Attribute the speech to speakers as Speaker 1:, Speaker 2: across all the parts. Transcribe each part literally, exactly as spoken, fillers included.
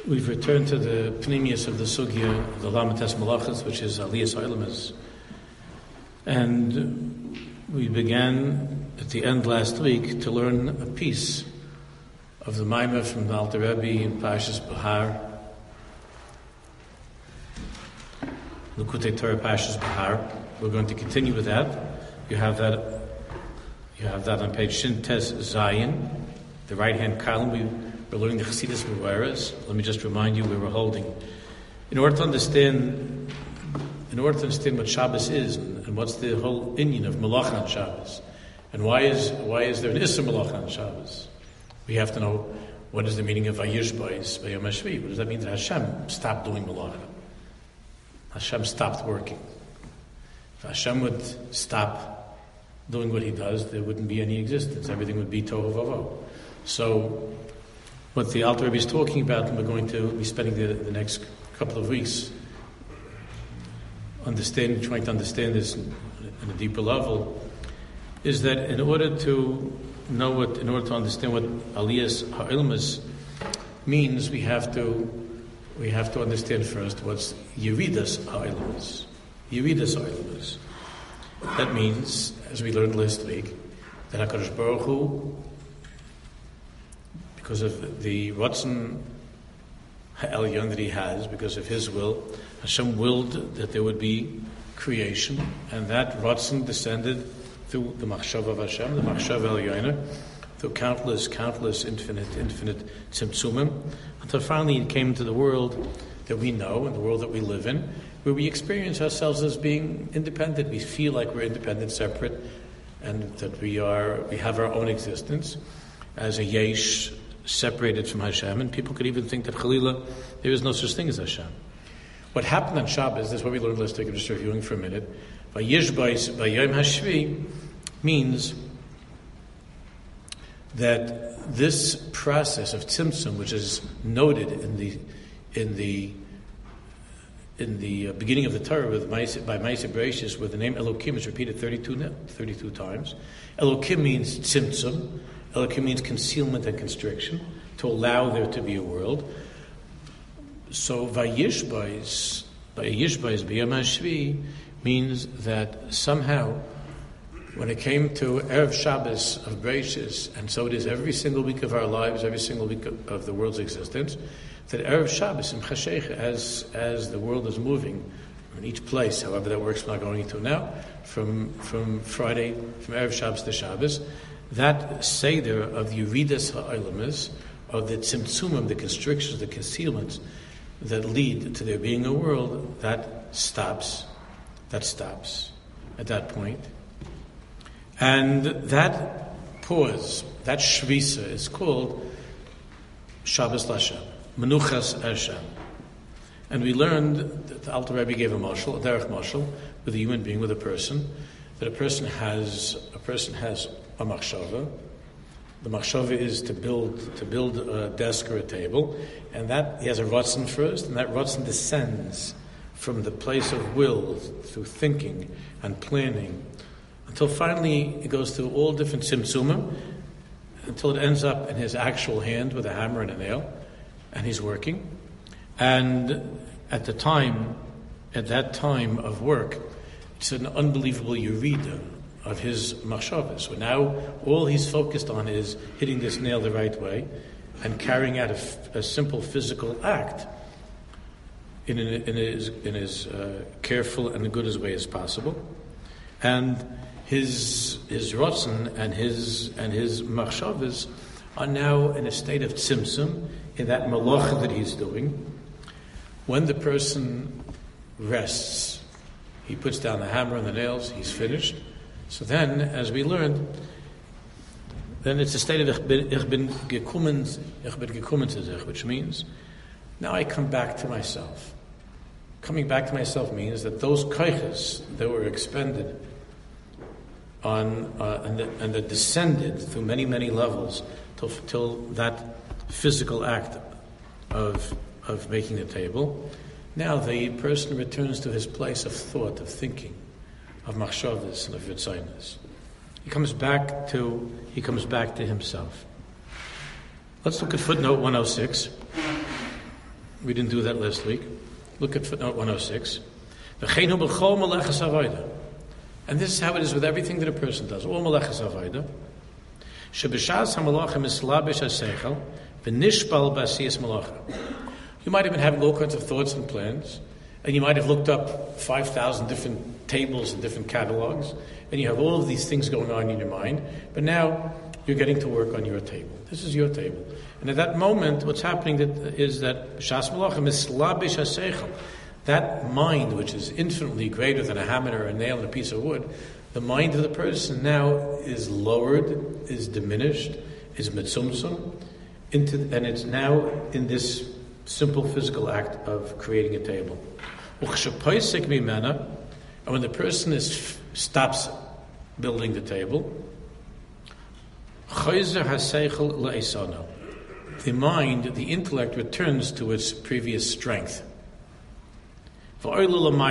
Speaker 1: We've returned to the pnimius of the sugya, the Lamates Malachas, which is Aliyas Oilamas. And we began at the end last week to learn a piece of the Maimah from the Alter Rebbe in Parshas Bahar, Likutei Torah Parshas Bahar. We're going to continue with that. You have that. You have that on page Shin Tes Zayin, the right-hand column. We We're learning the Chassidus Mevaras. Let me just remind you, we were holding. In order to understand, in order to understand what Shabbos is and, and what's the whole inyan of Malacha on Shabbos, and why is why is there an Issa Malacha on Shabbos, we have to know what is the meaning of Vayishbais Vayom Hashvi. What does that mean? That Hashem stopped doing Malacha. Hashem stopped working. If Hashem would stop doing what He does, there wouldn't be any existence. Everything would be Tohu Vavohu. So, what the Alter Rebbe is talking about, and we're going to be spending the, the next couple of weeks understanding, trying to understand this in, in a deeper level, is that in order to know what, in order to understand what Aliyas Ha'ilmas means, we have to we have to understand first what's Yeridas Ha'ilmas. Yeridas Ha'ilmas. That means, as we learned last week, that HaKadosh Baruch Hu, because of the Ratzon Ha'elyon that He has, because of His will, Hashem willed that there would be creation, and that Ratzon descended through the Machshav of Hashem, the Machshav Elyoner, through countless, countless, infinite, infinite Tzimtzumim, until finally it came to the world that we know, and the world that we live in, where we experience ourselves as being independent. We feel like we're independent, separate, and that we are, we have our own existence as a yesh, separated from Hashem, and people could even think that Chalila, there is no such thing as Hashem. What happened on Shabbos, this is what we learned last week, I'm just reviewing for a minute, Vayishbais Vayom Hashvi means that this process of Tzimtzum, which is noted in the in the in the beginning of the Torah with Maaseh, by Maaseh Bereshis, where the name Elokim is repeated thirty-two, thirty-two times. Elokim means Tzimtzum. Elokim means concealment and constriction, to allow there to be a world. So Vayishbais, Vayishbais B'Yom HaShvi means that somehow, when it came to Erev Shabbos of Bereshis, and so it is every single week of our lives, every single week of, of the world's existence, that Erev Shabbos in Chashech, as as the world is moving in each place, however that works, we're not going into now, from from Friday, from Erev Shabbos to Shabbos, that Seder of the Yeridas Ha'olamas, of the Tzimtzumim, the constrictions, the concealments that lead to there being a world, that stops. That stops at that point. And that pause, that Shvisa, is called Shabbos Lashem, Menuchas Hashem. And we learned that the Alter Rebbe gave a mashal, a derech mashal, with a human being, with a person, that a person has a person has a machshava. The machshava is to build to build a desk or a table, and that he has a ratzon first, and that ratzon descends from the place of will through thinking and planning, until finally it goes through all different tzimtzumim, until it ends up in his actual hand with a hammer and a nail, and he's working. And at the time, at that time of work, it's an unbelievable yerida of his machshavas. So now all he's focused on is hitting this nail the right way and carrying out a, a simple physical act in, in, in his, in as uh, careful and good as way as possible. And his his rotzen and his and his machshavas are now in a state of tzimtzum, in that malacha that he's doing. When the person rests, he puts down the hammer and the nails, he's finished. So then, as we learned, then it's a state of ich bin, ich bin gekommen, ich bin gekommen zu sich, which means, now I come back to myself. Coming back to myself means that those koiches that were expended on, uh, and, that, and that descended through many, many levels till, till that physical act of, of making the table, now the person returns to his place of thought, of thinking, of machshavas and of ritzaynus. He comes back to he comes back to himself. Let's look at footnote one oh six. We didn't do that last week. Look at footnote one oh six. And this is how it is with everything that a person does. All melechas avoda. Shebishas hamalachim islabish haseichel v'nishbal b'asiyas malacha. You might have been having all kinds of thoughts and plans, and you might have looked up five thousand different tables and different catalogs, and you have all of these things going on in your mind, but now you're getting to work on your table. This is your table. And at that moment, what's happening that is that B'shas Malachim is slabish haseichel. That mind, which is infinitely greater than a hammer or a nail and a piece of wood, the mind of the person now is lowered, is diminished, is mitzumtzum, into, and it's now in this simple physical act of creating a table. And when the person is stops building the table, the mind, the intellect, returns to its previous strength. And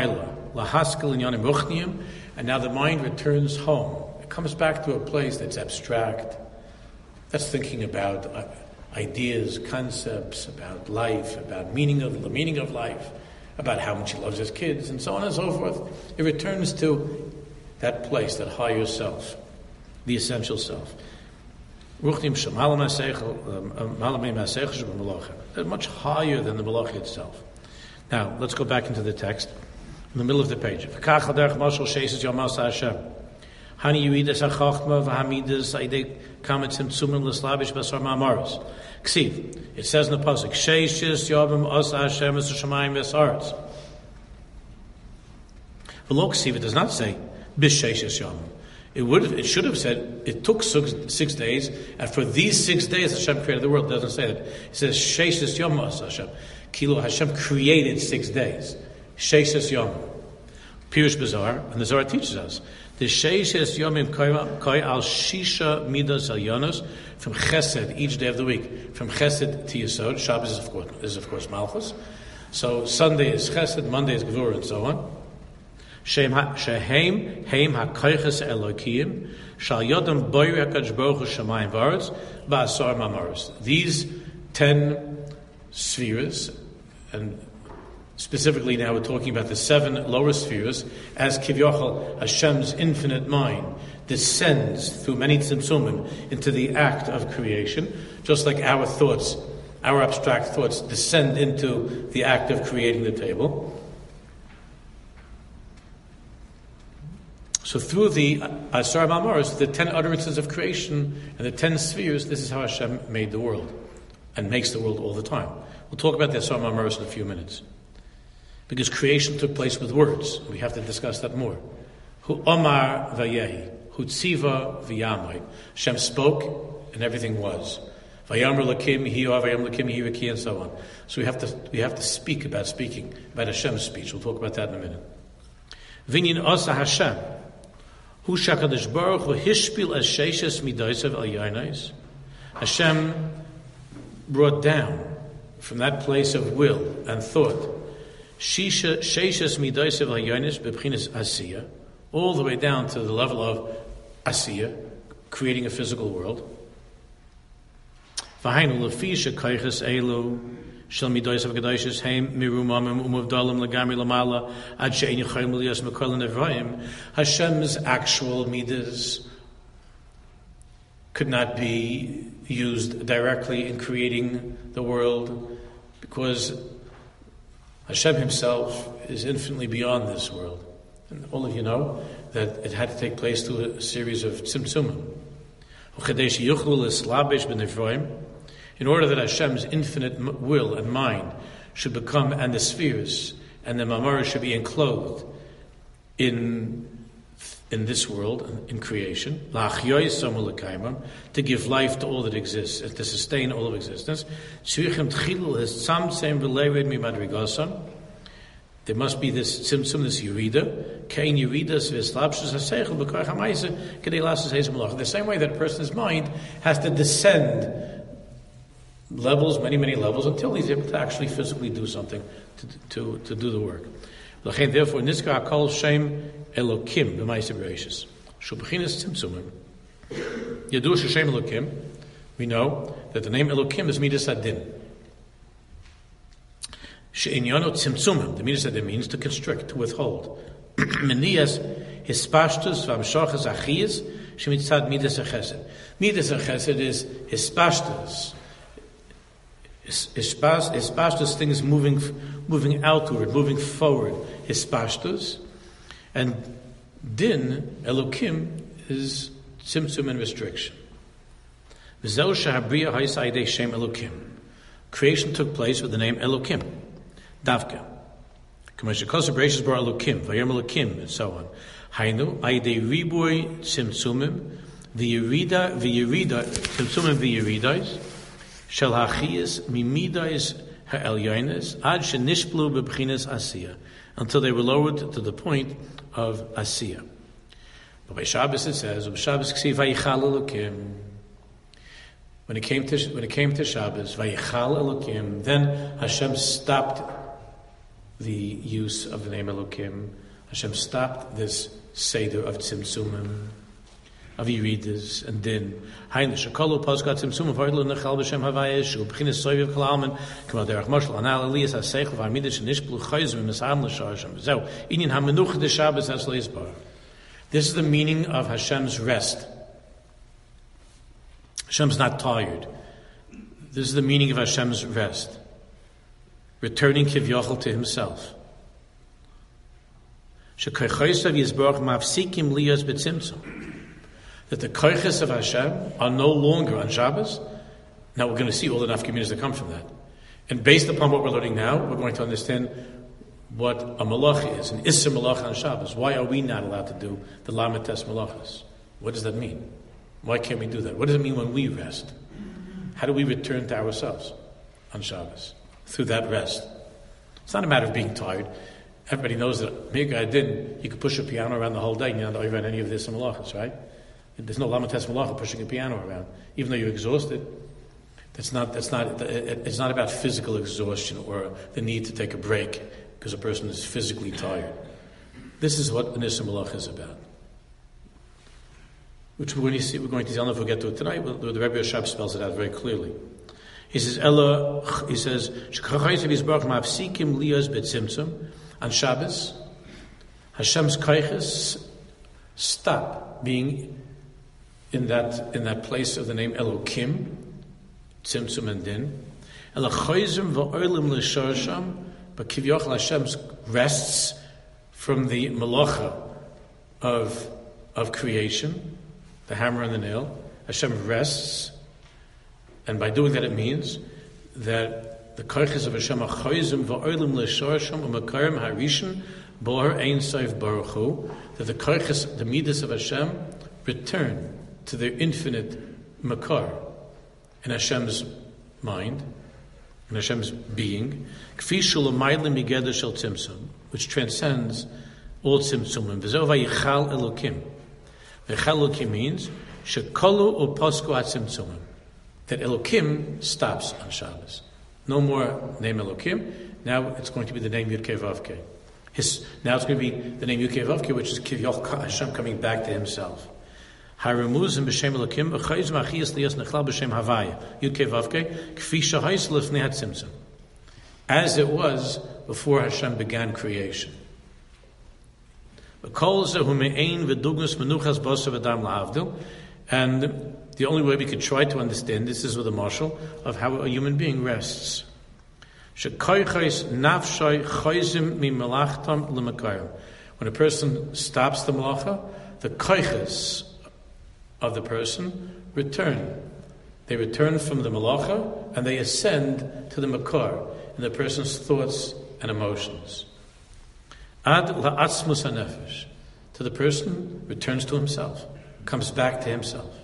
Speaker 1: now the mind returns home. It comes back to a place that's abstract, that's thinking about ideas, concepts, about life, about meaning of the meaning of life, about how much he loves his kids, and so on and so forth. It returns to that place, that higher self, the essential self. They're much higher than the malacha itself. Now, let's go back into the text, in the middle of the page. It says in the pasuk, Sheishis Yavim Asa Hashem Es Shamayim V'Saaretz. V'lo ksiv, it does not say B'Sheishis Yavim. It would have, it should have said it took six, six days, and for these six days Hashem created the world. It doesn't say that. It says Sheishis Yom Asa Hashem. Kilo Hashem created six days. Sheishis Yom. Pirush Bazar, and the Zohar teaches us the Sheishis Yomim Koi Al Shisha Midas Al Yonos, from Chesed each day of the week, from Chesed to Yesod. Shabbos is of course is of course Malchus. So Sunday is Chesed, Monday is Gevurah, and so on. Shehem Heim HaKoiches Elokim Shal Yodam Boyer HaKadosh Baruch Hu Shamayim V'Aretz V'Asar Mamaros. These ten spheres, and specifically now we're talking about the seven lower spheres, as Kivyachal, Hashem's infinite mind descends through many tzimtzumim into the act of creation, just like our thoughts, our abstract thoughts descend into the act of creating the table. So through the Asar Mamaros, the ten utterances of creation and the ten spheres, this is how Hashem made the world and makes the world all the time. We'll talk about the Asar Mamaros in a few minutes. Because creation took place with words. We have to discuss that more. Hu Omar Vayehi, Hu Tziva V'Yamai. Hashem spoke and everything was. Vayamar Lakim Hi Vayam Lakim Hi Raki, and so on. So we have to we have to speak about speaking, about Hashem's speech. We'll talk about that in a minute. Vinyan Asa Hashem. Hu Shakadosh Baruch Hu Hishpil as Sheishes Midaisav Al Yainais. Hashem brought down from that place of will and thought Shisha Sheishes Midaisav Al Yainais Bebchinas Asiya, all the way down to the level of Asiya, creating a physical world. V'hainu lefisha kayches elu shel midos of gadoshes heim mirumam umuvdalim legami lamala ad she'en yichayim liyos mekol nevraim. Hashem's actual midas could not be used directly in creating the world because Hashem Himself is infinitely beyond this world. And all of you know that it had to take place through a series of tzimtzumim. In order that Hashem's infinite will and mind should become, and the spheres and the mamara should be enclosed in in this world, in creation, to give life to all that exists and to sustain all of existence, there must be this tzimtzum, this yurida, kein yuridas v'eslabshus haseichel b'koach ha'maisa kedei lasos heiz malach. The same way that a person's mind has to descend levels, many, many levels, until he's able to actually physically do something, to to, to do the work. Therefore, niska hakol shem elokim b'maisa bereishis. Shubchinas tzimtzumim. Yadu sheshem elokim. We know that the name elokim is midas adin. She'inyono tzimtzumim. The means that it means to constrict, to withhold. Menias hispashtus v'amshochas achiyas shemitzad midas hachesed. Midas hachesed is hispashtus. Hispashtus, things moving, moving outward, moving forward. Hispashtus. And din, Elokim, is tzimtzum and restriction. V'zeu shehabriya ha'isayidei shem Elokim. Creation took place with the name Elokim. Davka. K'moshe kosa bereishis bar Elokim, vayom Elokim, and so on. Hainu, ayidei riboy tzimtzumim, v'yirida, v'yirida, tzimtzumim v'yiridais, shel ha'chiyas mimidais ha'elyonis, ad shenishplu b'bchinas asiyah, until they were lowered to the point of asiyah. But by Shabbos it says, Shabbos ksiv vayichal Elokim. When it came to when it came to Shabbos, vayichal Elokim, then Hashem stopped the use of the name Elokim. Hashem stopped this seder of tzimtzumim, of yiridas and din. Hainu shekolu paskat tzimtzumim v'arlu nechal b'shem havaya shu b'chinas soiviv k'lalman k'mal derech moshel anal eliyas ha'seichel v'amidah shenishplu chayzim v'misam l'sharsham. So, inyan ha'menuch de Shabbos as leisbar. This is the meaning of Hashem's rest. Hashem's not tired. This is the meaning of Hashem's rest. Returning Kivyachal to Himself. That the koiches of Hashem are no longer on Shabbos. Now we're going to see all the nafkaminas that come from that. And based upon what we're learning now, we're going to understand what a malach is, an isser malach on Shabbos. Why are we not allowed to do the lamites malachas? What does that mean? Why can't we do that? What does it mean when we rest? How do we return to ourselves on Shabbos? Through that rest. It's not a matter of being tired. Everybody knows that Mirga Adin, you could push a piano around the whole day and you're not over any of this malachas, right? There's no lamites malacha pushing a piano around. Even though you're exhausted, that's not, that's not, it's not about physical exhaustion or the need to take a break because a person is physically tired. This is what an Issa Malach is about. Which we're going to see, we're going to see, I don't know if we'll get to it tonight, but the Rebbe Yashab spells it out very clearly. He says, Ella, he says, on Shabbos, Hashem's kaiches stop being in that in that place of the name Elokim, Tzimtzum and Din. Ella choizim v'oilim l'sharsham, but Kivyachal Hashem rests from the malacha of of creation, the hammer and the nail. Hashem rests, and by doing that, it means that the koiches of Hashem are choizim v'oilim l'sharsham u'makarim harishon bor ein soif baruch hu, that the koiches, the midas of Hashem, return to their infinite makar in Hashem's mind, in Hashem's being, which transcends all tzimtzumim. V'zeh vayichal Elokim. Vayichal Elokim means shekolu u'posku hatzimtzumim, that Elokim stops on Shabbos. No more name Elokim. Now it's going to be the name Yud Kei Vav Kei. His, now it's going to be the name Yud Kei Vav Kei, which is Kivyachal Hashem coming back to Himself. Haramuzim b'shem Elokim v'chayz ma'achiyas liyas nechlal b'shem Havaya Yud Kei Vav Kei k'fi shahais lefnei hatzimtzum, as it was before Hashem began creation. And the only way we could try to understand this is with a marshal of how a human being rests. When a person stops the malacha, the koiches of the person return. They return from the malacha and they ascend to the makar in the person's thoughts and emotions. Ad la'atzmus hanefesh, to the person returns to himself, comes back to himself.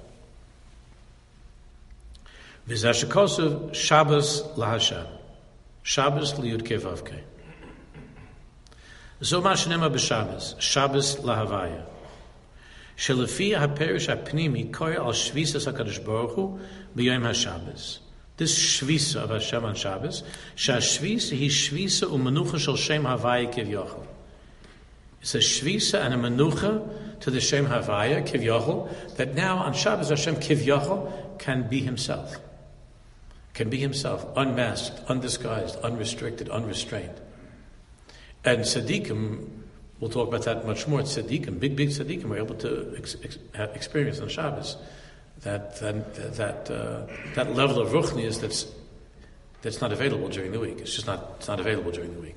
Speaker 1: V'zashikosav Shabbos lahashem, Shabbos liyud kei vav kei. Zoma shenema b'Shabbos, Shabbos lahavaya. Shelefi ha'perish ha'pnimi koy al shvisas hakadosh baruch hu b'yom ha'Shabbos. This shvisa of Hashem on Shabbos, sha'shvisa hi shvisa u'menucha shel shem havaya kivyachal. It's a shvisa and a menucha to the Shem Havaya, Kivyachal, that now on Shabbos Hashem Kivyachal can be Himself, can be himself, unmasked, undisguised, unrestricted, unrestrained. And tzaddikim, we'll talk about that much more. Tzaddikim, big, big tzaddikim, are able to ex- ex- experience on Shabbos that that that uh, that level of ruchnius that's that's not available during the week. It's just not it's not available during the week.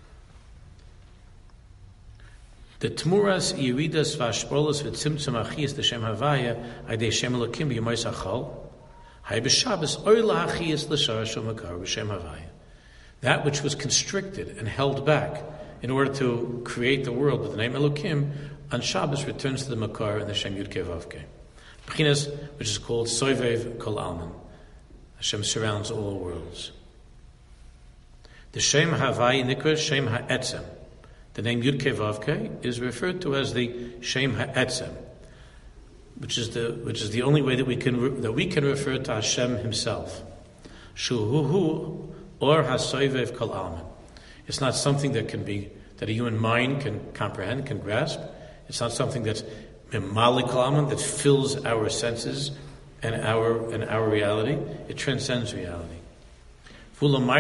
Speaker 1: The tmuras yiridas v'ashpolos v'tzimtzum achiyas l'shem havaya aydei shem elokim b'yomos hachol hay b'Shabbos oila achiyas l'shar shomakar b'shem havaya. That which was constricted and held back in order to create the world with the name Elokim, on Shabbos returns to the Makar and the Shem Yud Kei Vav Kei. B'chinas, which is called Soivev Kol Alman. Hashem surrounds all worlds. The Shem Havai Nikra Shem Ha'etzem. The name Yud Kei Vav Kei is referred to as the Shem Ha'etzem, which is the which is the only way that we can that we can refer to Hashem Himself. Shuhu or Hasoivev Kol Alman. It's not something that can be that a human mind can comprehend, can grasp. It's not something that's Mimali Kol Alman, that fills our senses and our and our reality. It transcends reality. And on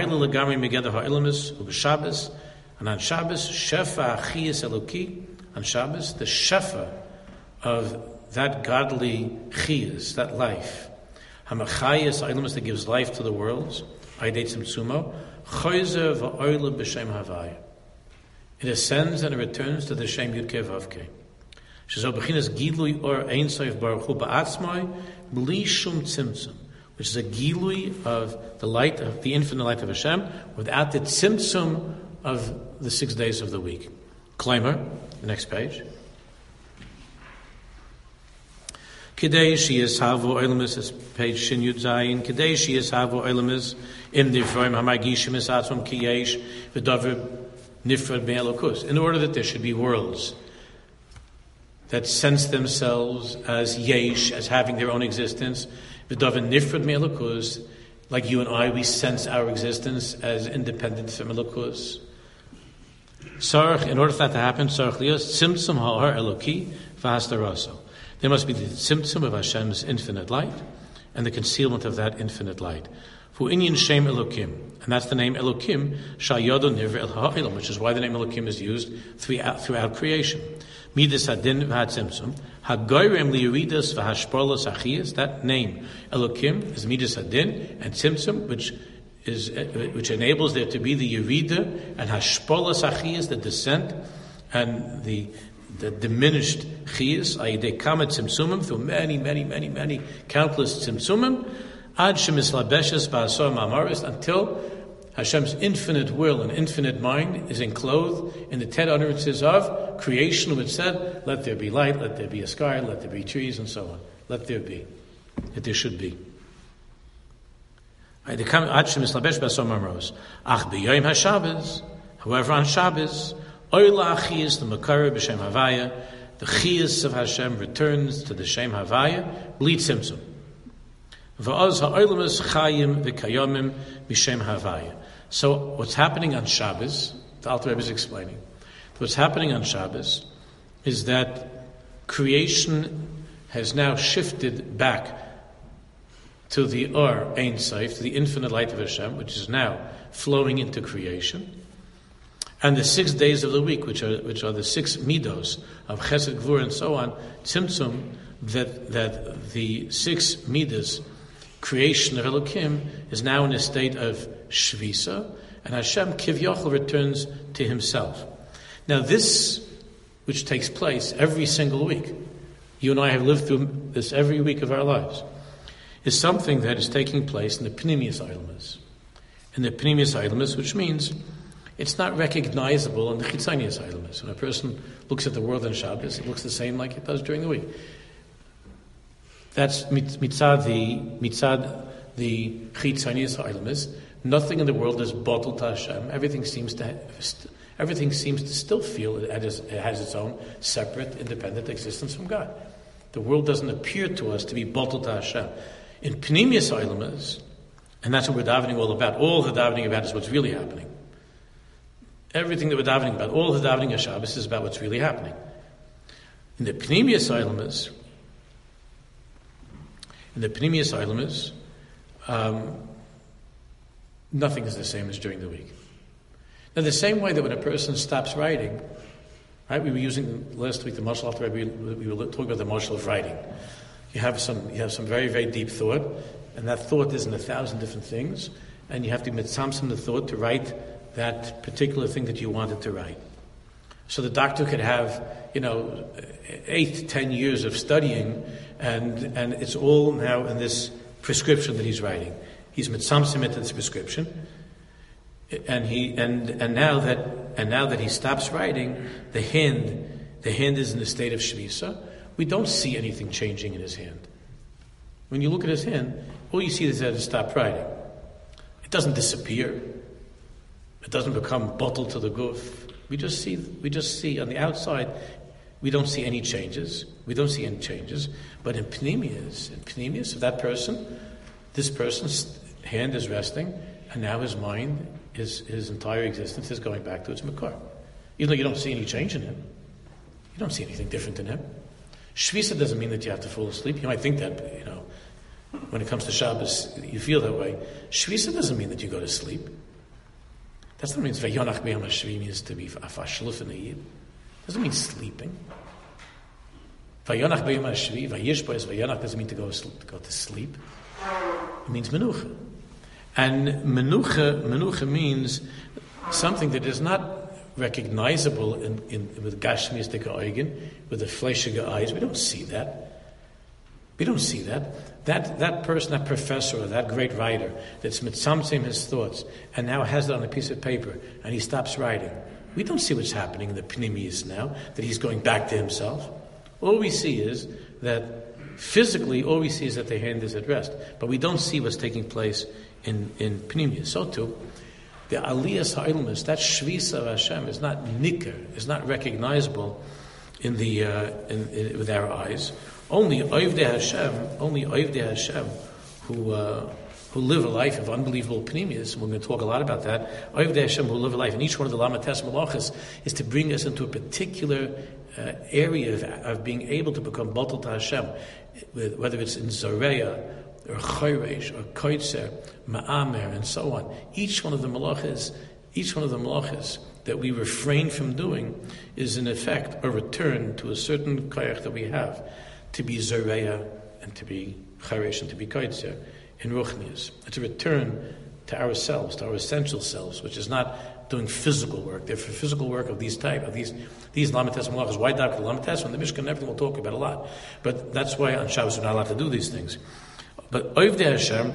Speaker 1: Shabbos, Shefa Achiyas Eloki, on Shabbos, the Shefa of that godly Chiyas, that life, Hamachayas Eilamus, that gives life to the worlds, Aydei Tzimtzumo, Choyzer V'Oyle B'Shem Havaya. It ascends and it returns to the Shem Yud Kei Vav Kei. Shezo B'chinas Gilui Or Ein Sof Baruch Hu Ba'atzmai B'li Shum Tzimtzum, which is a Gilui of the light, of the infinite light of Hashem, without the Tzimtzum of the six days of the week. Claimer, the next page. Kidei Shiyas Havu Oilamis, is page Shin Yud Zayin. Kidei Shiyas Havu Oilamis, Im Nifroim Hamagishim Es Atzmam Kiyesh V'Davar Nifrad Me'elokus. In order that there should be worlds that sense themselves as yesh, as having their own existence, V'Davar Nifrad Me'elokus, like you and I, we sense our existence as independent from Elokus. Sarach, in order for that to happen, Sarach Lios Tzimtzum Ha'or Eloki V'Hastaraso. There must be the tzimtzum of Hashem's infinite light and the concealment of that infinite light. Fu inyan Shem Elokim, and that's the name Elokim, Shayodo Nivra El Ha'olam, which is why the name Elokim is used throughout, throughout creation. Midas Hadin V'Hatzimtzum, Hagoyrem Liyuridas V'Hashpolos Achiyas, that name Elokim is Midas Hadin and Tzimtzum, which is which enables there to be the Yerida and Hashpolos Achiyas, the descent and the the diminished chiyas, ayidei kama tzimtzumim, through many, many, many, many countless tzimtzumim, ad shemislabeshes ba'asor ma'amaris, until Hashem's infinite will and infinite mind is enclosed in the ten utterances of creation, which said, let there be light, let there be a sky, let there be trees, and so on. Let there be. That there should be. Ad shemislabesh ba'asor ma'amaris. Ach b'yoyim haShabbos, however on Shabbos, Oila Achiyas, the Makara b'Shem Havaya, the Chiyas of Hashem returns to the Shem Havaya, Bli Tzimtzum. V'oz ha'oilamus chayim v'kayomim b'Shem Havaya. So what's happening on Shabbos, the Alter Rebbe is explaining, what's happening on Shabbos is that creation has now shifted back to the Or Ein Sof, to the infinite light of Hashem, which is now flowing into creation. And the six days of the week, which are which are the six midos of Chesed, Gvur, and so on, Tzimtzum, that that the six midos, creation of Elokim, is now in a state of Shvisa, and Hashem Kivyochel returns to Himself. Now this, which takes place every single week, you and I have lived through this every week of our lives, is something that is taking place in the Pnimius Eilamus. In the Pnimius Eilamus, which means it's not recognizable in the Chitzonius Eilamus. When a person looks at the world on Shabbos, it looks the same like it does during the week. That's mitzad the mitzad the Chitzonius Eilamus. Nothing in the world is bottled to Hashem. Everything seems to everything seems to still feel it has, it has its own separate, independent existence from God. The world doesn't appear to us to be bottled to Hashem. In Pnimius Eilamus, and that's what we're davening all about. All the davening about is what's really happening. Everything that we're davening about, all the davening of Shabbos is about what's really happening. In the Pnimius Eilamus, in the Pnimius Eilamus, um, nothing is the same as during the week. Now, the same way that when a person stops writing, right? We were using last week the mashal after we, we were talking about the mashal of writing. You have some, you have some very, very deep thought, and that thought is in a thousand different things, and you have to mitzamtzim the thought to write that particular thing that you wanted to write. So the doctor could have, you know, eight, ten years of studying, and and it's all now in this prescription that he's writing. He's mitzamtzim into this prescription, and he and and now that and now that he stops writing, the hand the hand is in a state of shvisa. We don't see anything changing in his hand. When you look at his hand, all you see is that it stopped writing. It doesn't disappear. It doesn't become bottled to the goof. We just see, we just see on the outside, we don't see any changes. We don't see any changes. But in pneumias, in pneumias of that person, this person's hand is resting, and now his mind, his his entire existence is going back to its makar. Even though you don't see any change in him, you don't see anything different in him. Shvisa doesn't mean that you have to fall asleep. You might think that, you know, when it comes to Shabbos, you feel that way. Shvisa doesn't mean that you go to sleep. That's not means vayonach b'yom hashvi means to be afashluf in a yid. Doesn't mean sleeping. Vayonach b'yom hashvi, vayishbo is vayonach doesn't mean to go to go to sleep. It means menucha, and menucha menucha means something that is not recognizable in, in with gashmistic eigen, with the fleshige eyes. We don't see that. We don't see that. That that person, that professor, or that great writer that's mitzamtzim his thoughts and now has it on a piece of paper and he stops writing. We don't see what's happening in the pneumius now, that he's going back to himself. All we see is that physically, all we see is that the hand is at rest. But we don't see what's taking place in, in pneumius. So too, the aliyas ha'ilmus, that shvisa of Hashem is not nikar, is not recognizable in the uh, in, in, with our eyes. Only Ovdei Hashem, only Ovdei Hashem, who uh, who live a life of unbelievable pneumias. We're going to talk a lot about that. Ovdei Hashem, who live a life, and each one of the Lamates Malachas is to bring us into a particular uh, area of, of being able to become bottled to Hashem, whether it's in Zoreya or Chayresh or Koitzer, Ma'amer, and so on. Each one of the Malachas, each one of the Malachas that we refrain from doing is in effect a return to a certain koyach that we have, to be Zoreya and to be Charesh and to be Koitzer in Ruchnius. It's a return to ourselves, to our essential selves, which is not doing physical work. They're for physical work of these type, of these these Lamates and Malachas. Why Dr. Lamates? When the Mishkan and everything we'll talk about a lot. But that's why on Shabbos we're not allowed to do these things. But Ovdei Hashem,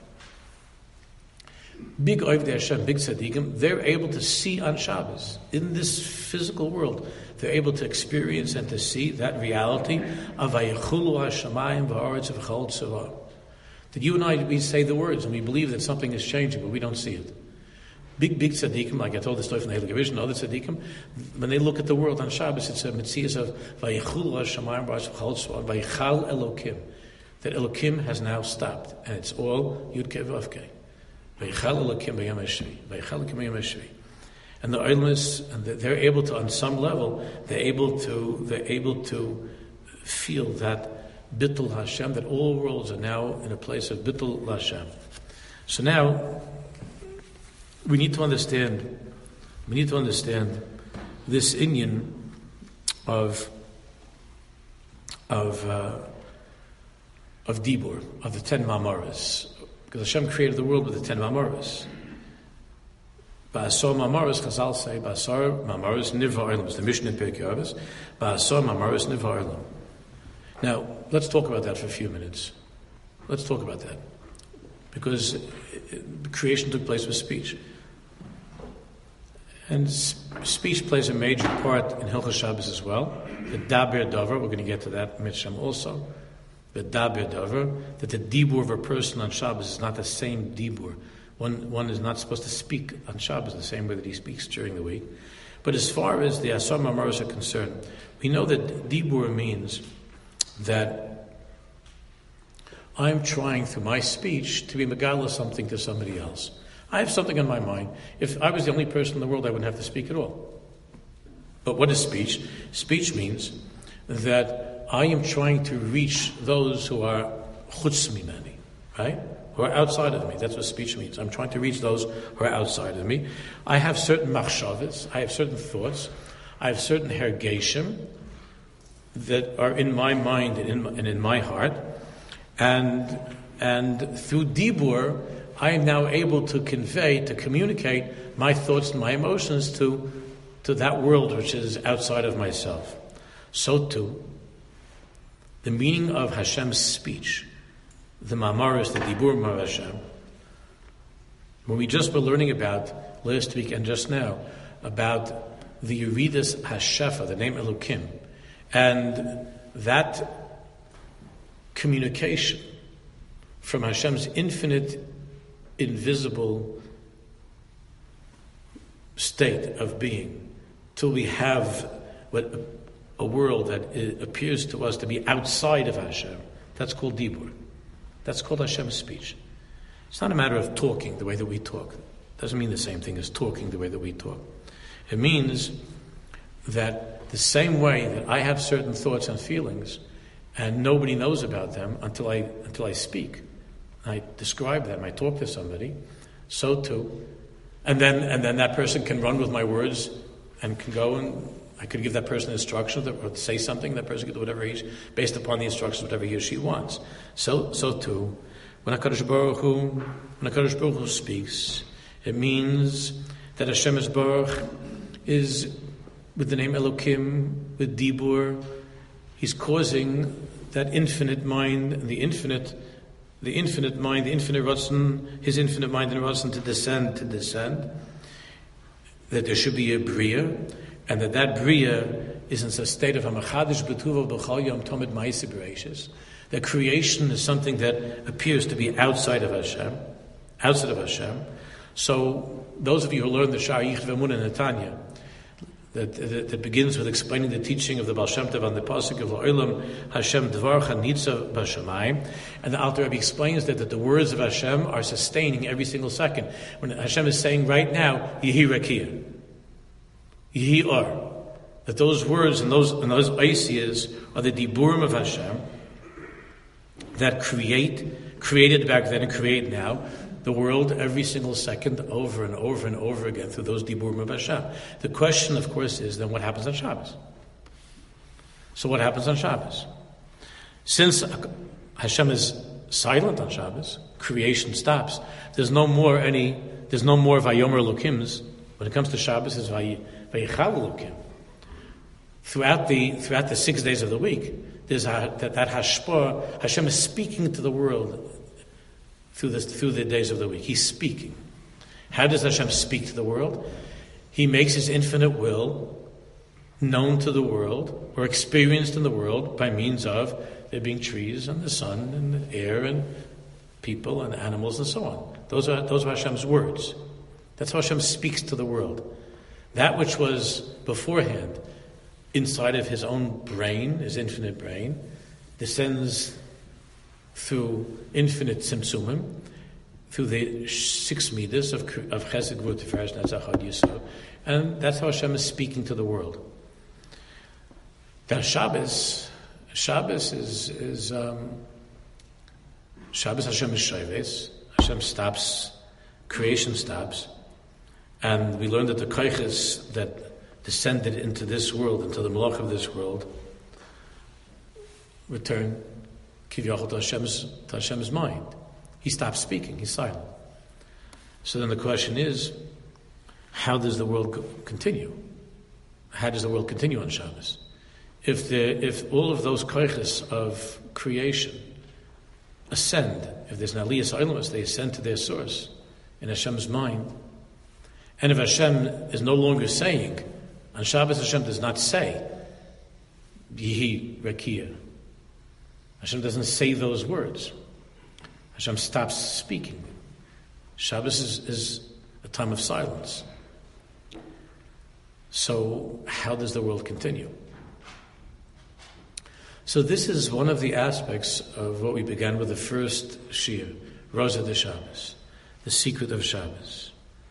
Speaker 1: big Ovdei Hashem, big tzaddikim, they're able to see on Shabbos, in this physical world, they're able to experience and to see that reality of Vayechulu Hashamayim V'Haaretz V'Chol Tzavah. That you and I, we say the words and we believe that something is changing, but we don't see it. Big, big tzaddikim, like I told the story from the Heilige Vision, other tzaddikim, when they look at the world on Shabbos, it's a mitzias of Vayechulu Hashamayim V'Haaretz V'Chol Tzavah, Vayechal Elokim. That Elokim has now stopped, and it's all Yud Kei Vav Kei. Vayechal Elokim B'Yom HaShvi. Vayechal Elokim B'Yom HaShvi. And the Oilmas, and they're able to, on some level, they're able to, they're able to feel that Bittul Hashem, that all worlds are now in a place of Bittul Hashem. So now, we need to understand, we need to understand this inyan of, of, uh, of Dibur, of the ten Ma'amaros. Because Hashem created the world with the ten Ma'amaros. Ba'asor Ma'amaros, Chazal say, Ba'asor Ma'amaros Nivra Olam. It's the Mishnah in Pirkei Avos. Ba'asor Ma'amaros Nivra Olam. Now, let's talk about that for a few minutes. Let's talk about that. Because creation took place with speech. And speech plays a major part in Hilchos Shabbos as well. The Daber Dover, we're going to get to that, Mitzvah also. The Daber Dover, that the Dibur of a person on Shabbos is not the same Dibur. One one is not supposed to speak on Shabbos the same way that he speaks during the week. But as far as the Asar Ma'amaros are concerned, we know that Dibur means that I'm trying through my speech to be megala something to somebody else. I have something on my mind. If I was the only person in the world, I wouldn't have to speak at all. But what is speech? Speech means that I am trying to reach those who are chutz mimeni, right? who are outside of me. That's what speech means. I'm trying to reach those who are outside of me. I have certain machshavas, I have certain thoughts, I have certain hergeshim that are in my mind and in my, and in my heart, and and through dibur, I am now able to convey, to communicate my thoughts and my emotions to to that world which is outside of myself. So too, the meaning of Hashem's speech, the mamaris, the dibur of Hashem, when we just were learning about last week and just now about the Yeridas Hashefa, the name Elokim, and that communication from Hashem's infinite, invisible state of being, till we have what a world that appears to us to be outside of Hashem. That's called dibur. That's called Hashem's speech. It's not a matter of talking the way that we talk. It doesn't mean the same thing as talking the way that we talk. It means that the same way that I have certain thoughts and feelings, and nobody knows about them until I until I speak, I describe them, I talk to somebody, so too, and then and then that person can run with my words and can go and I could give that person instructions or say something. That person could do whatever he, based upon the instructions, whatever he or she wants. So so too, when HaKadosh Baruch Hu, when HaKadosh Baruch Hu speaks, it means that Hashem Baruch is with the name Elokim, with Dibur. He's causing that infinite mind, the infinite, the infinite mind, the infinite Ratzon, his infinite mind and Ratzon to descend, to descend. That there should be a Bria, and that that Bria is in a state of Hamachadish B'tuva B'chal Yom Tomid Ma'aseh Bereishis. That creation is something that appears to be outside of Hashem, outside of Hashem. So those of you who learn the Sha'ar Yichud V'Emunah in Netanya, that, that, that begins with explaining the teaching of the Baal Shem Tov on the pasuk of La'olam Hashem Dvarcha Nitzav B'Shamayim, and the Alter Rebbe explains that, that the words of Hashem are sustaining every single second. When Hashem is saying right now, Yehi Rakia, Yehi Or, that those words and those and those Aisiyas are the Diburim of Hashem that create, created back then and create now, the world every single second, over and over and over again through those diburim of Hashem. The question, of course, is then what happens on Shabbos? So what happens on Shabbos? Since Hashem is silent on Shabbos, creation stops. There's no more any. There's no more Vayomer Elokims. When it comes to Shabbos, it's Vayichal Elokim. Throughout the throughout the six days of the week, there's a, that that hashpah. Hashem is speaking to the world. Through the, through the days of the week. He's speaking. How does Hashem speak to the world? He makes His infinite will known to the world or experienced in the world by means of there being trees and the sun and the air and people and animals and so on. Those are, those are Hashem's words. That's how Hashem speaks to the world. That which was beforehand inside of His own brain, His infinite brain, descends through infinite tzimtzumim, through the six midas of of Chesed, Gvur, Tiferes, Netzach, Hod, Yisod, and that's how Hashem is speaking to the world. Then Shabbos, Shabbos is is um, Shabbos. Hashem is Shaves. Hashem stops, creation stops, and we learned that the koiches that descended into this world, into the malach of this world, return. Kivyachol to Hashem's, to Hashem's mind. He stops speaking, he's silent. So then the question is, how does the world go- continue? How does the world continue on Shabbos? If the if all of those koiches of creation ascend, if there's an aliyas oilamus, they ascend to their source in Hashem's mind, and if Hashem is no longer saying, on Shabbos Hashem does not say, Yehi Rakia, Hashem doesn't say those words. Hashem stops speaking. Shabbos is, is a time of silence. So how does the world continue? So this is one of the aspects of what we began with the first Shir, Rosa de Shabbos, the secret of Shabbos.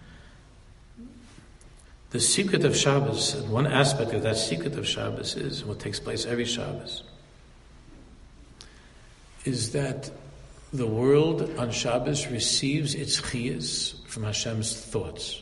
Speaker 1: The secret of Shabbos, and one aspect of that secret of Shabbos is what takes place every Shabbos, is that the world on Shabbos receives its chiyas from Hashem's thoughts.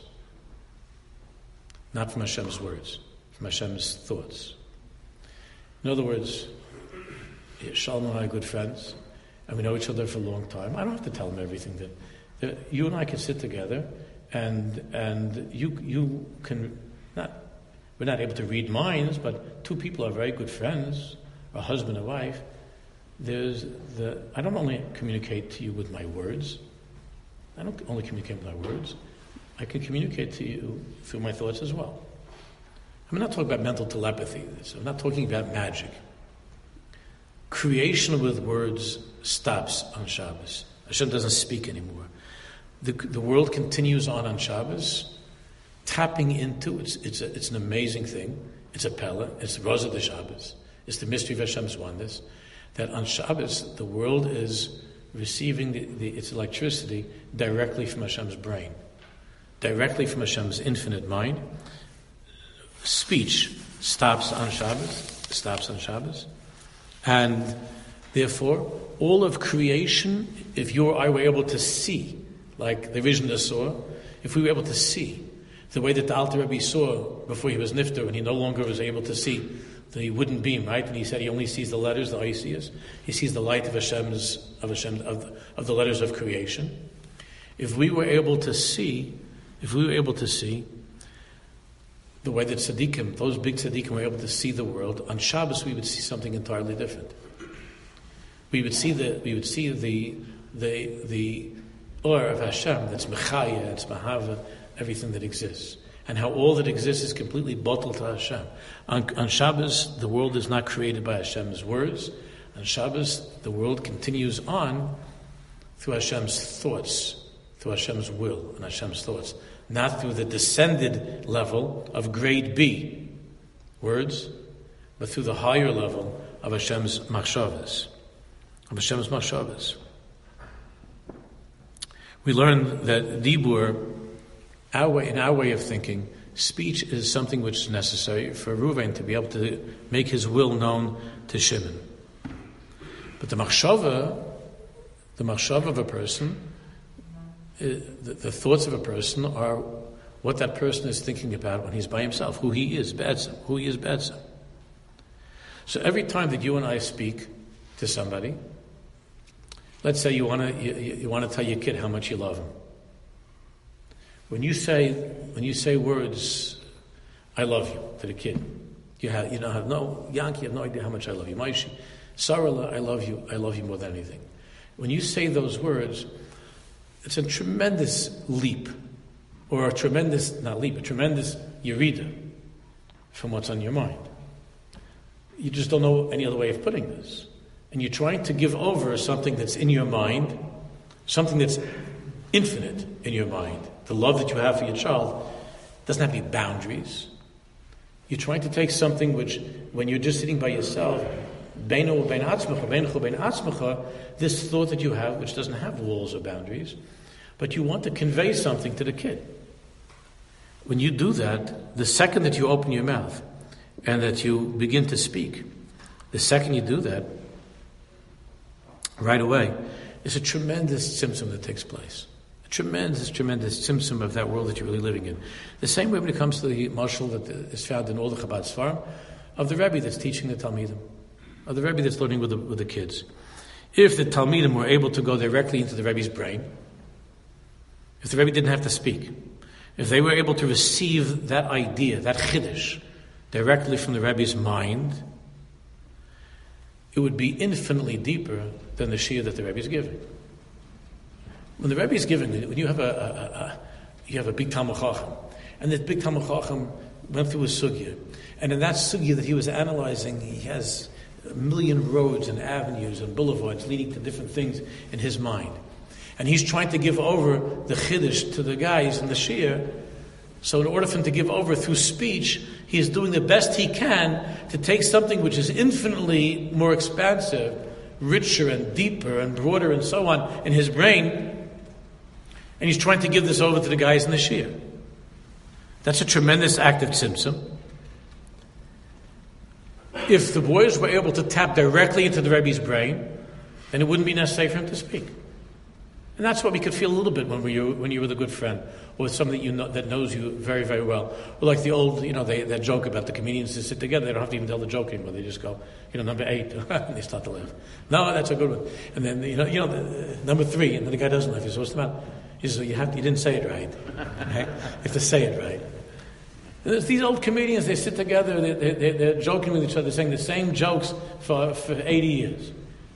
Speaker 1: Not from Hashem's words, from Hashem's thoughts. In other words, Shalom and I are good friends, and we know each other for a long time. I don't have to tell him everything. That, that you and I can sit together, and and you you can not. We're not able to read minds, but two people are very good friends, a husband and wife. There's the. I don't only communicate to you with my words. I don't only communicate with my words. I can communicate to you through my thoughts as well. I'm not talking about mental telepathy. I'm not talking about magic. Creation with words stops on Shabbos. Hashem doesn't speak anymore. The, the world continues on on Shabbos, tapping into, it's it's, a, it's an amazing thing. It's a Pella, it's the Rosh de Shabbos. It's the mystery of Hashem's oneness. That on Shabbos, the world is receiving the, the, its electricity directly from Hashem's brain, directly from Hashem's infinite mind. Speech stops on Shabbos, stops on Shabbos. And therefore, all of creation, if you or I were able to see, like the vision saw, if we were able to see the way that the Alter Rebbe saw before he was nifter, when he no longer was able to see the wooden beam, right? And he said he only sees the letters, the Oisias. He sees the light of Hashem's, of Hashem, of, of the letters of creation. If we were able to see, if we were able to see the way that tzaddikim, those big tzaddikim were able to see the world, on Shabbos we would see something entirely different. We would see the we would see the the the or of Hashem that's mechaya, it's mahava, everything that exists, and how all that exists is completely bottled to Hashem. On, on Shabbos, the world is not created by Hashem's words. On Shabbos, the world continues on through Hashem's thoughts, through Hashem's will and Hashem's thoughts. Not through the descended level of grade B, words, but through the higher level of Hashem's machshavas, of Hashem's machshavas. We learn that dibur, our way, in our way of thinking, speech is something which is necessary for Reuven to be able to make his will known to Shimon. But the machshava, the machshava of a person, The, the thoughts of a person are what that person is thinking about when he's by himself, who he is, Be'etzem, who he is, Be'etzem. So every time that you and I speak to somebody, let's say you want to you, you want to tell your kid how much you love him. When you say when you say words, "I love you" to the kid, you have you don't have no Yankee, you have no idea how much I love you. Maishi, Sarala, I love you. I love you more than anything. When you say those words, it's a tremendous leap, or a tremendous, not leap, a tremendous yerida from what's on your mind. You just don't know any other way of putting this. And you're trying to give over something that's in your mind, something that's infinite in your mind. The love that you have for your child doesn't have any boundaries. You're trying to take something which, when you're just sitting by yourself, this thought that you have, which doesn't have walls or boundaries, but you want to convey something to the kid. When you do that, the second that you open your mouth and that you begin to speak, the second you do that, right away, is a tremendous symptom that takes place. A tremendous, tremendous symptom of that world that you're really living in. The same way when it comes to the marshal that is found in all the Chabad Sfarim, of the Rebbe that's teaching the Talmidim, of the Rebbe that's learning with the, with the kids. If the Talmidim were able to go directly into the Rebbe's brain, if the Rebbe didn't have to speak, if they were able to receive that idea, that chiddush, directly from the Rebbe's mind, it would be infinitely deeper than the shir that the Rebbe is giving. When the Rebbe is giving, when you have a, a, a you have a big Talmud Chacham, and that big Talmud Chacham went through a sugya, and in that sugya that he was analyzing, he has a million roads and avenues and boulevards leading to different things in his mind. And he's trying to give over the chiddush to the guys in the shir. So in order for him to give over through speech, he is doing the best he can to take something which is infinitely more expansive, richer and deeper and broader and so on in his brain, and he's trying to give this over to the guys in the shir. That's a tremendous act of tzimtzum. If the boys were able to tap directly into the Rebbe's brain, then it wouldn't be necessary for him to speak. And that's what we could feel a little bit when we when you're with a good friend or with somebody that you know that knows you very, very well. Or like the old, you know, they that joke about the comedians that sit together. They don't have to even tell the joke anymore. They just go, you know, number eight, and they start to laugh. No, that's a good one. And then you know, you know, the, uh, number three, and then the guy doesn't laugh. He says, "What's the matter?" He says, "You have to, you didn't say it right. Right? You have to say it right." And there's these old comedians. They sit together. They, they, they, they're joking with each other, saying the same jokes for for eighty years.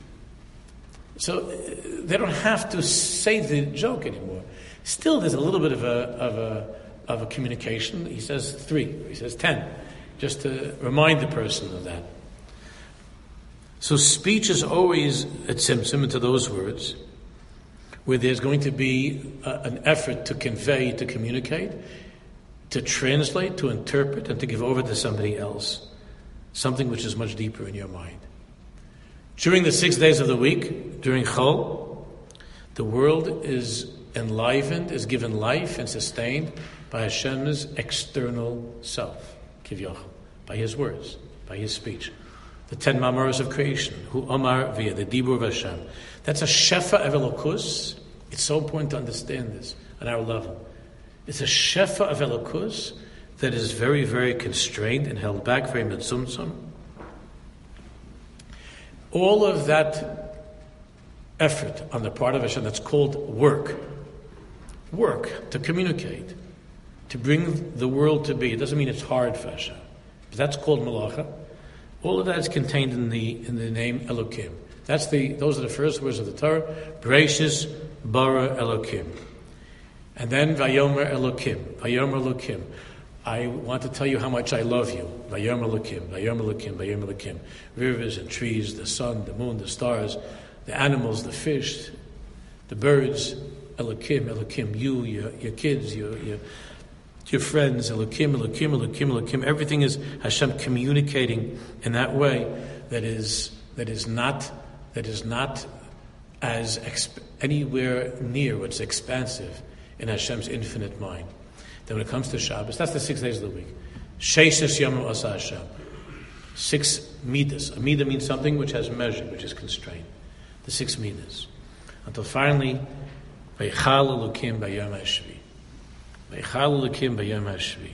Speaker 1: So they don't have to say the joke anymore. Still, there's a little bit of a of a of a communication. He says three. He says ten, just to remind the person of that. So speech is always a tzimtzum into those words, where there's going to be a, an effort to convey, to communicate, to translate, to interpret, and to give over to somebody else something which is much deeper in your mind. During the six days of the week, during Chol, the world is enlivened, is given life and sustained by Hashem's external self, Kivyachol, by His words, by His speech. The ten Mamaros of creation, Hu Omar Via, the Dibur of Hashem. That's a Shefa of Elokus. It's so important to understand this on our level. It's a Shefa of Elokus that is very, very constrained and held back, very mitzumtzum. All of that effort on the part of Hashem, that's called work. Work to communicate, to bring the world to be. It doesn't mean it's hard for Hashem, but that's called malacha. All of that is contained in the in the name Elokim. That's the those are the first words of the Torah. Bereshis bara Elokim, and then Vayomer Elokim, Vayomer Elokim. I want to tell you how much I love you. Vayom Elokim, Vayom Elokim, Vayom Elokim. Rivers and trees, the sun, the moon, the stars, the animals, the fish, the birds. Elokim, Elokim, you, your, your kids, your, your your friends. Elokim, Elokim, Elokim, Elokim. Everything is Hashem communicating in that way that is that is not that is not as exp- anywhere near what's expansive in Hashem's infinite mind. Then when it comes to Shabbos, that's the six days of the week. Sheishes Yomim Asa Hashem. Six midas. A midah means something which has measure, which is constrained. The six midas. Until finally, Vaychal Elokim Bayom HaShvi. Vaychal Elokim Bayom HaShvi.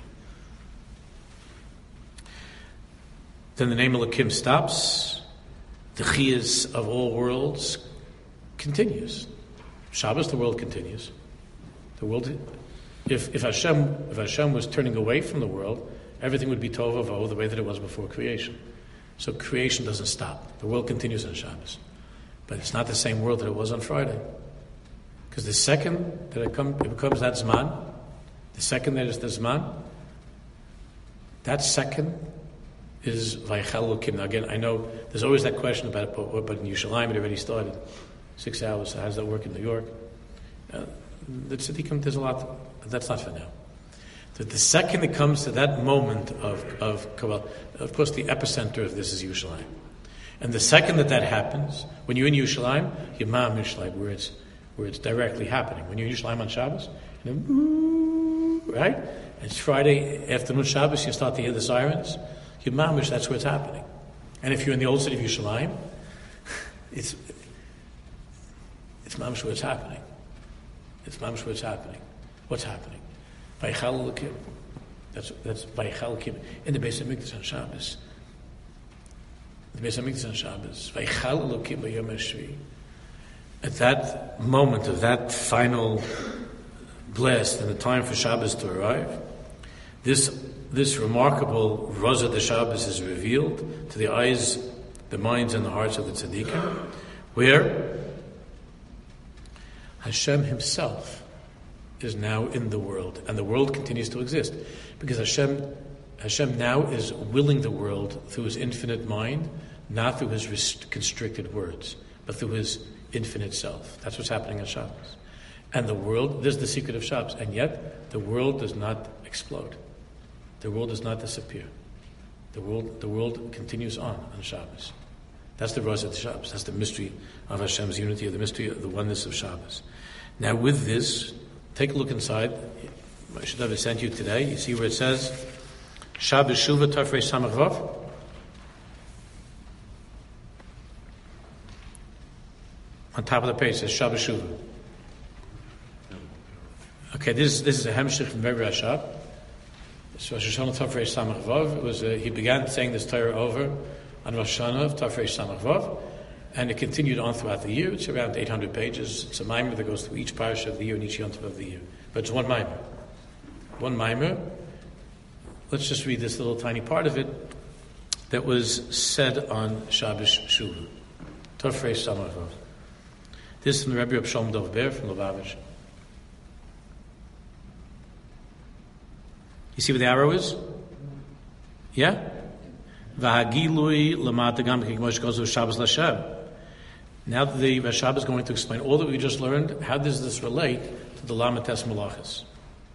Speaker 1: Then the name Elokim stops. The Chiyas of all worlds continues. Shabbos, the world continues. The world... If if Hashem if Hashem was turning away from the world, everything would be tohu vavohu the way that it was before creation. So creation doesn't stop. The world continues on Shabbos, but it's not the same world that it was on Friday. Because the second that it, come, it becomes that zman, the second that is the zman, that second is Vaychal Elokim. Now again, I know there's always that question about it, but, but in Yerushalayim it already started. Six hours. How does that work in New York? Uh, the tzaddikim, there's a lot. But that's not for now. So the second it comes to that moment of of Kabbalah, of course, the epicenter of this is Yerushalayim. And the second that that happens, when you're in Yerushalayim, you're mamish, like where it's where it's directly happening. When you're in Yerushalayim on Shabbos, you know, right? And it's Friday afternoon Shabbos, you start to hear the sirens. You're mamish, that's where it's happening. And if you're in the old city of Yerushalayim, it's it's mamish where it's happening. It's mamish where it's happening. What's happening? Vaychal Elokim. That's that's Vaychal Elokim in the Beis Hamikdash on Shabbos. The Beis Hamikdash on Shabbos. Vaychal Elokim Bayom HaShvi. At that moment of that final blast and the time for Shabbos to arrive, this this remarkable Raza de Shabbos is revealed to the eyes, the minds, and the hearts of the tzaddikim, where Hashem Himself is now in the world, and the world continues to exist because Hashem, Hashem now is willing the world through His infinite mind, not through His rest- constricted words, but through His infinite self. That's what's happening on Shabbos, and the world. This is the secret of Shabbos, and yet the world does not explode. The world does not disappear. The world, the world continues on on Shabbos. That's the Raza of Shabbos. That's the mystery of Hashem's unity, or the mystery of the oneness of Shabbos. Now, with this, take a look inside. I should have sent you today. You see where it says Shabbos Shuva Tafrei Samach Vav? On top of the page it says Shabbos Shuva. Okay, this this is a hemshich from Rebbe Rashab. So Rosh Hashanah Tafresh Samach Vav. It was a, he began saying this Torah over on Rosh Hashanah Tafresh Samach Vav, and it continued on throughout the year. It's around eight hundred pages. It's a mimer that goes through each parish of the year and each yontif of the year. But it's one mimer. One mimer. Let's just read this little tiny part of it that was said on Shabbos Shuvah. Tafresh Samach Vav. This is from the Rebbe of Shalom Dov Ber from Lubavitch. You see where the arrow is? Yeah? V'hagilui lamata gam k'mosh gozu Shabbos l'Hashem. Now that the Rashab is going to explain all that we just learned, how does this relate to the Lamates Malachas?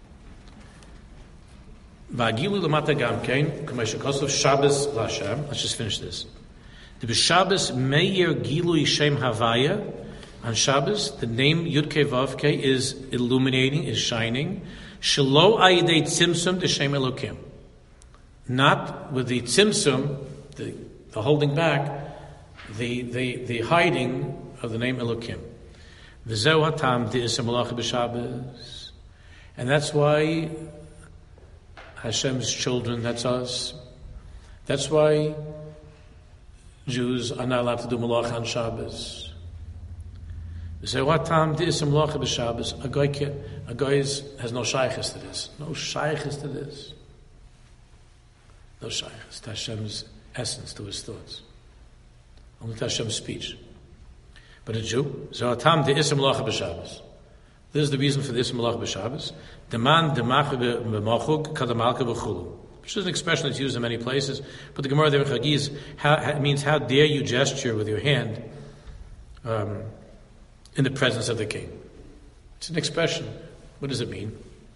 Speaker 1: V'hagilui lamata gam k'mosh gozu Shabbos l'Hashem. Let's just finish this. The B'Shabbos meir gilui shem havaya. On Shabbos, the name Yud-Kei Vav-Kei is illuminating, is shining. Shelo ayidei tzimtzum d'shem Elokim. Not with the tzimtzum, the, the holding back, the, the, the hiding of the name Elokim. V'zeu hatam d'isem malacha b'Shabbos. And that's why Hashem's children, that's us, that's why Jews are not allowed to do malacha on Shabbos. Say what time this is malacha b'Shabbos? A guy can, a guy is, has no shaykhis to this. No shaykhis to this. No shaykhis to Hashem's essence, to his thoughts. Only to Hashem's speech. But a Jew, so tam the is malacha b'Shabbos. This is the reason for the is malacha b'Shabbos. The man the b'machug kadamalka b'chulu, which is an expression that's used in many places. But the Gemara there in Chagiz it means how dare you gesture with your hand. Um, in the presence of the king. It's an expression. What does it mean?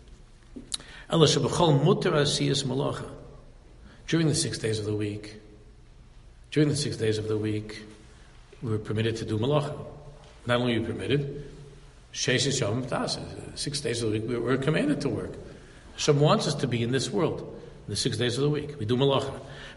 Speaker 1: During the six days of the week, during the six days of the week, we were permitted to do malacha. Not only are we permitted, six days of the week we were commanded to work. Hashem wants us to be in this world, in the six days of the week. We do malacha.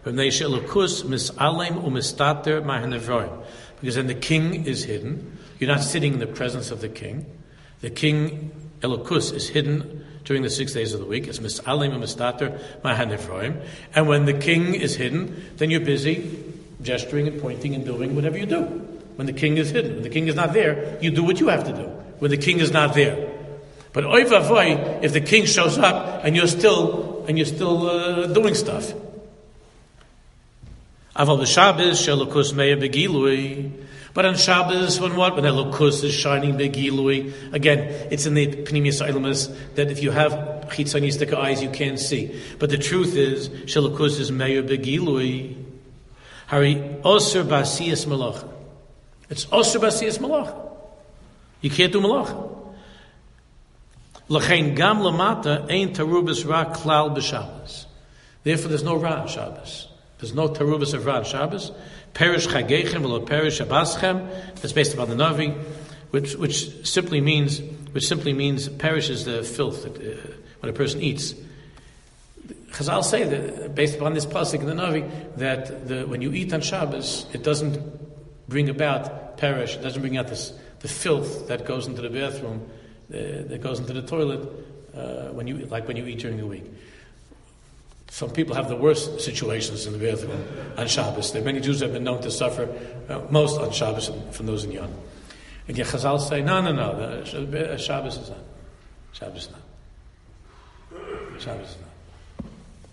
Speaker 1: Because then the king is hidden. You're not sitting in the presence of the king. The king, Elokus, is hidden during the six days of the week. It's mis'alim and mistater ma'han Ephraim. And when the king is hidden, then you're busy gesturing and pointing and doing whatever you do. When the king is hidden. When the king is not there, you do what you have to do. When the king is not there. But oy vavoy, if the king shows up and you're still and you're still uh, doing stuff. Aval b'Shabbos she'Elokus meir begilui. But on Shabbos, when what? When Elokus is shining begilui. Again, it's in the Pnimius Eilamas that if you have chitzonistic eyes, you can't see. But the truth is, she'Elokus is meir begilui. Hari osir basiyas malacha. It's osir basiyas malacha. You can't do malacha. L'chein gam lamata ein tarubas ra klal b'Shabbos. Therefore, there's no ra on Shabbos. There's no tarubas of ra on Shabbos. Perish chagechem v'lo perish shabaschem. That's based upon the Navi, which which simply means which simply means perishes the filth that, uh, when a person eats. Chazal say that based upon this pasuk in the Navi that the, when you eat on Shabbos, it doesn't bring about perish. It doesn't bring out this the filth that goes into the bathroom, uh, that goes into the toilet uh, when you like when you eat during the week. Some people have the worst situations in the bathroom on Shabbos. There are many Jews that have been known to suffer uh, most on Shabbos from those in Yom. And yet Chazal say, no, no, no, the, uh, Shabbos is not. Shabbos is not. Shabbos is not.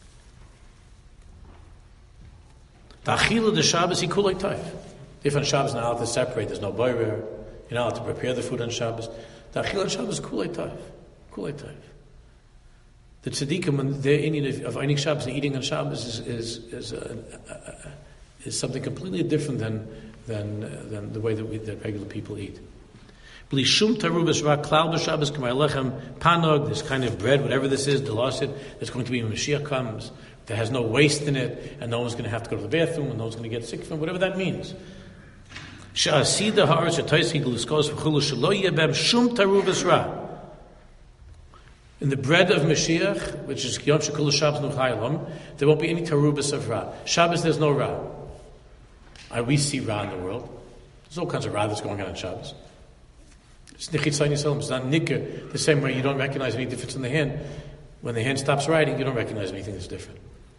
Speaker 1: The achila of the Shabbos, he kulei taif. If on Shabbos, not allowed to separate, there's no boirer, you're not allowed to prepare the food on Shabbos. The achila on Shabbos is kulei taif. Kulei taif. The tzaddikim, when they're Indian of Einik Shabbos and eating on Shabbos, is is is, uh, uh, is something completely different than than uh, than the way that we that regular people eat. Blishum tarubas ra klal b'Shabbos k'may lechem panog. This kind of bread, whatever this is, delasid, that's going to be when Mashiach comes. That has no waste in it, and no one's going to have to go to the bathroom, and no one's going to get sick from whatever that means. She'asida haaretz shetoisi gluskos v'chulu shelo yebem shum tarubas ra. In the bread of Mashiach, which is Yom Shekul Shabbos Nuchaylam, there won't be any tarubas of Ra. Shabbos, there's no Ra. I, we see Ra in the world. There's all kinds of Ra that's going on on Shabbos. It's Nichitzon Yisrael. It's not Nicker, the same way you don't recognize any difference in the hand. When the hand stops writing, you don't recognize anything that's different.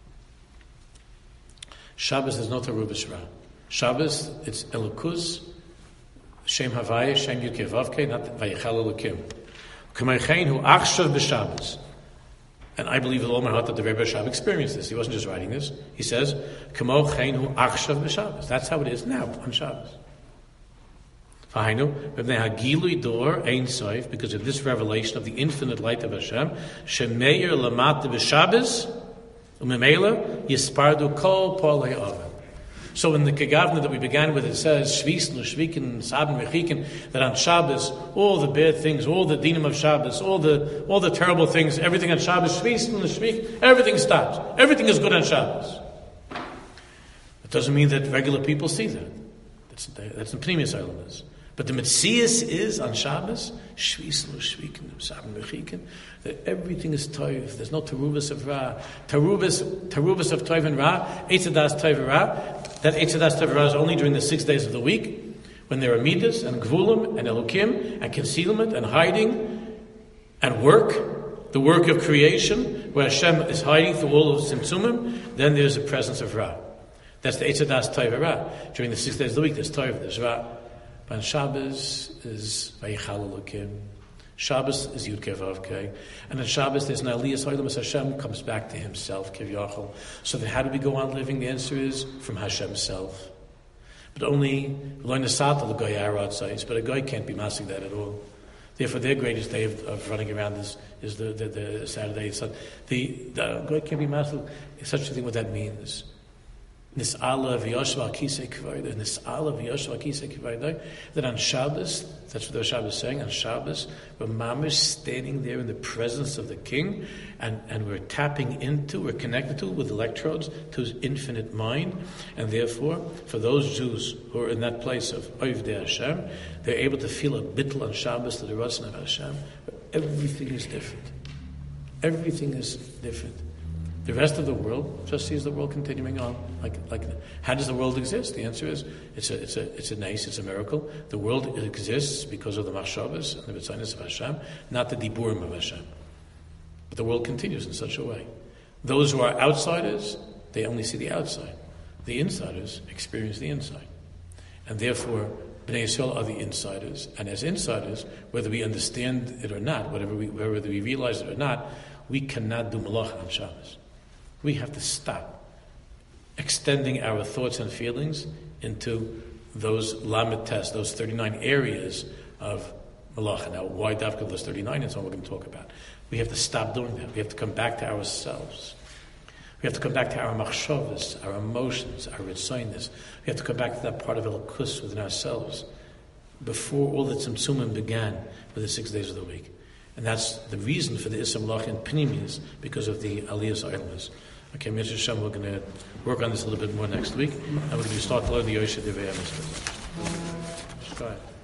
Speaker 1: Shabbos, there's no Terubas Ra. Shabbos, it's Elokuz, Shem Havaya, Shem Yud Kei Vav Kei, not Vayichal Elokim. K'maychein hu achshav b'Shabbos. And I believe with all my heart that the Rebbe Rashab experienced this. He wasn't just writing this. He says, K'mo chein hu achshav b'Shabbos. That's how it is now on Shabbos. V'hainu, v'bnei hagilui dor ein soif, because of this revelation of the infinite light of Hashem, shemeir lamat b'Shabbos, u'memela yispardu kol polei oven. So in the Kegavna that we began with, it says, Shvis, Nushvikin, Sabin, Mechikin, that on Shabbos, all the bad things, all the dinim of Shabbos, all the all the terrible things, everything on Shabbos, Shvis, Nushvik, everything stops. Everything is good on Shabbos. It doesn't mean that regular people see that. That's, that's in Pnimius Eilamas. But the Metzias is on Shabbos, Shvis, Nushvikin, Sabin, Mechikin, that everything is Toiv. There's no Terubas of Ra. Terubas, Terubas of Toiv and Ra, Eitzadas Toiv and Ra. That Eitzadas Toiv and Ra is only during the six days of the week, when there are Midas and Gvulim and Elokim and concealment and hiding and work, the work of creation, where Hashem is hiding through all of Tzimtzumim, then there's a presence of Ra. That's the Eitzadas Toiv and Ra. During the six days of the week, there's Toiv, there's Ra. But Shabbos is Vayichal Elokim. Shabbos is Yud Kei Vav Kei. And on Shabbos there's an Aliyas Ha'olam as Hashem comes back to himself, Kivyachol. So then how do we go on living? The answer is from Hashem's self. But only L'Oin Nesata the Goy Arad, but a Goy can't be masking that at all. Therefore their greatest day of, of running around is, is the, the, the Saturday. So the, the Goy can't be masking. Such a thing, what that means. Nis'ala v'yoshva kisei k'vayda. Nis'ala v'yoshva kisei k'vayda. That on Shabbos, that's what the Shabbos is saying, on Shabbos, we're mamish standing there in the presence of the King, and, and we're tapping into, we're connected to, with electrodes, to his infinite mind, and therefore, for those Jews who are in that place of Ovdei Hashem, they're able to feel a bittul on Shabbos to the Ratzon of Hashem. Everything is different. Everything is different. The rest of the world just sees the world continuing on. Like, like, how does the world exist? The answer is, it's a, it's a, it's a nice, it's a miracle. The world exists because of the machshavas and the mitzvahs of Hashem, not the diburim of Hashem. But the world continues in such a way. Those who are outsiders, they only see the outside. The insiders experience the inside. And therefore, Bnei Yisrael are the insiders. And as insiders, whether we understand it or not, whatever we, whether we realize it or not, we cannot do malach on Shabbos. We have to stop extending our thoughts and feelings into those lamed tests, those thirty-nine areas of malacha. Now, why dafka those thirty-nine is what we're going to talk about. We have to stop doing that. We have to come back to ourselves. We have to come back to our machshavas, our emotions, our ritzainis. We have to come back to that part of elokus within ourselves before all the tzimtzumim began with the six days of the week. And that's the reason for the Issa Malach and Pnimius, because of the Aliyas Eilamas. Okay, Mister Hashem, we're going to work on this a little bit more next week, and we're going to start to learn the Yosha Devei HaMitzvah.